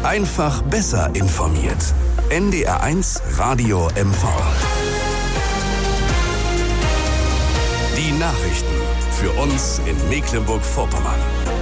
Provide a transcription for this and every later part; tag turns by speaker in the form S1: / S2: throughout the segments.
S1: Einfach besser informiert. NDR1 Radio MV. Die Nachrichten für uns in Mecklenburg-Vorpommern.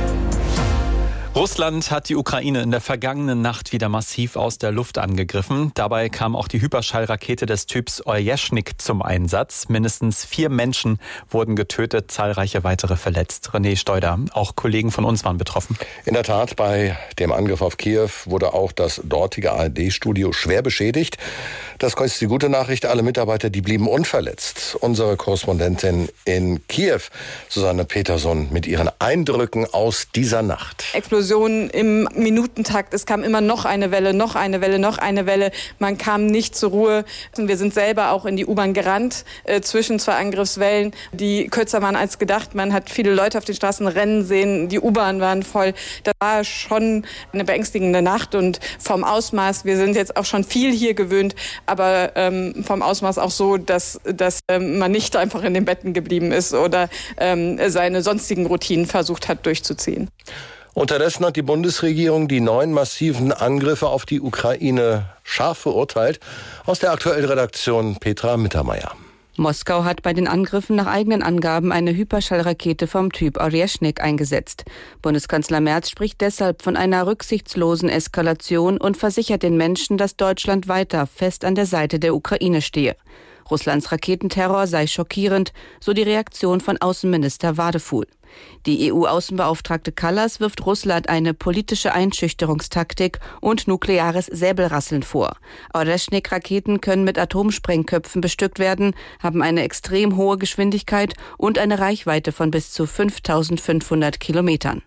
S2: Russland hat die Ukraine in der vergangenen Nacht wieder massiv aus der Luft angegriffen. Dabei kam auch die Hyperschallrakete des Typs Orjeshnik zum Einsatz. Mindestens 4 Menschen wurden getötet, zahlreiche weitere verletzt. René Steuder, auch Kollegen von uns waren betroffen.
S3: In der Tat, bei dem Angriff auf Kiew wurde auch das dortige ARD-Studio schwer beschädigt. Das ist die gute Nachricht, alle Mitarbeiter, die blieben unverletzt. Unsere Korrespondentin in Kiew, Susanne Peterson, mit ihren Eindrücken aus dieser Nacht.
S4: Explosionen im Minutentakt. Es kam immer noch eine Welle, noch eine Welle, noch eine Welle. Man kam nicht zur Ruhe. Wir sind selber auch in die U-Bahn gerannt, zwischen 2 Angriffswellen, die kürzer waren als gedacht. Man hat viele Leute auf den Straßen rennen sehen. Die U-Bahn waren voll. Das war schon eine beängstigende Nacht und vom Ausmaß, wir sind jetzt auch schon viel hier gewöhnt, aber vom Ausmaß auch so, dass man nicht einfach in den Betten geblieben ist oder seine sonstigen Routinen versucht hat durchzuziehen.
S3: Unterdessen hat die Bundesregierung die 9 massiven Angriffe auf die Ukraine scharf verurteilt. Aus der aktuellen Redaktion Petra Mittermeier.
S5: Moskau hat bei den Angriffen nach eigenen Angaben eine Hyperschallrakete vom Typ Orjeshnik eingesetzt. Bundeskanzler Merz spricht deshalb von einer rücksichtslosen Eskalation und versichert den Menschen, dass Deutschland weiter fest an der Seite der Ukraine stehe. Russlands Raketenterror sei schockierend, so die Reaktion von Außenminister Wadefuhl. Die EU-Außenbeauftragte Kallas wirft Russland eine politische Einschüchterungstaktik und nukleares Säbelrasseln vor. Orjeshnik-Raketen können mit Atomsprengköpfen bestückt werden, haben eine extrem hohe Geschwindigkeit und eine Reichweite von bis zu 5.500 Kilometern.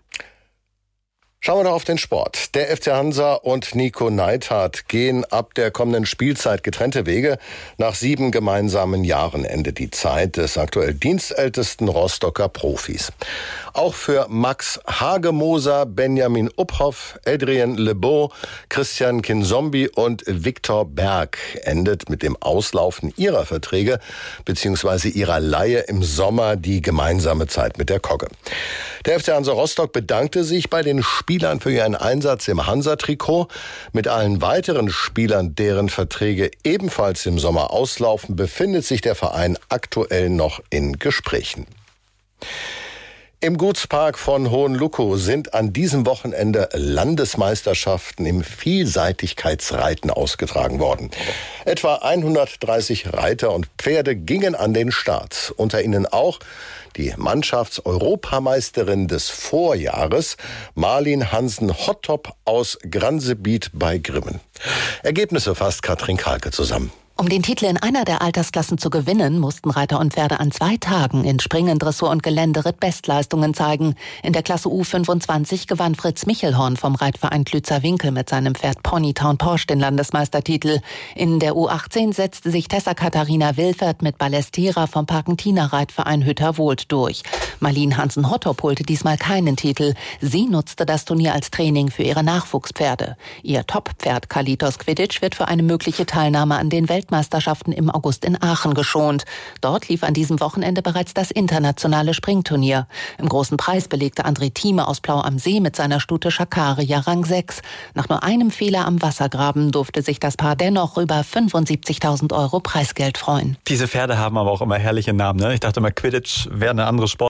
S3: Schauen wir doch auf den Sport. Der FC Hansa und Nico Neidhardt gehen ab der kommenden Spielzeit getrennte Wege. Nach 7 gemeinsamen Jahren endet die Zeit des aktuell dienstältesten Rostocker Profis. Auch für Max Hagemoser, Benjamin Uphoff, Adrien Lebeau, Christian Kinzombie und Viktor Berg endet mit dem Auslaufen ihrer Verträge bzw. ihrer Leihe im Sommer die gemeinsame Zeit mit der Kogge. Der FC Hansa Rostock bedankte sich bei den Spielern für ihren Einsatz im Hansa-Trikot. Mit allen weiteren Spielern, deren Verträge ebenfalls im Sommer auslaufen, befindet sich der Verein aktuell noch in Gesprächen. Im Gutspark von Hohenluckow sind an diesem Wochenende Landesmeisterschaften im Vielseitigkeitsreiten ausgetragen worden. Etwa 130 Reiter und Pferde gingen an den Start. Unter ihnen auch die Mannschafts-Europameisterin des Vorjahres, Marlin Hansen-Hottop aus Gransebiet bei Grimmen. Ergebnisse fasst Katrin Kalke zusammen.
S6: Um den Titel in einer der Altersklassen zu gewinnen, mussten Reiter und Pferde an 2 Tagen in Springen, Dressur und Geländeritt Bestleistungen zeigen. In der Klasse U25 gewann Fritz Michelhorn vom Reitverein Klützer-Winkel mit seinem Pferd Ponytown Porsche den Landesmeistertitel. In der U18 setzte sich Tessa Katharina Wilfert mit Ballestera vom Parkentiner Reitverein Hütterwohlt durch. Marlin Hansen-Hottop holte diesmal keinen Titel. Sie nutzte das Turnier als Training für ihre Nachwuchspferde. Ihr Top-Pferd Kalitos Quidditch wird für eine mögliche Teilnahme an den Weltmeisterschaften im August in Aachen geschont. Dort lief an diesem Wochenende bereits das internationale Springturnier. Im großen Preis belegte André Thieme aus Blau am See mit seiner Stute Schakaria Rang 6. Nach nur einem Fehler am Wassergraben durfte sich das Paar dennoch über 75.000 € Preisgeld freuen.
S2: Diese Pferde haben aber auch immer herrliche Namen, ne? Ich dachte immer, Quidditch wäre eine andere Sport.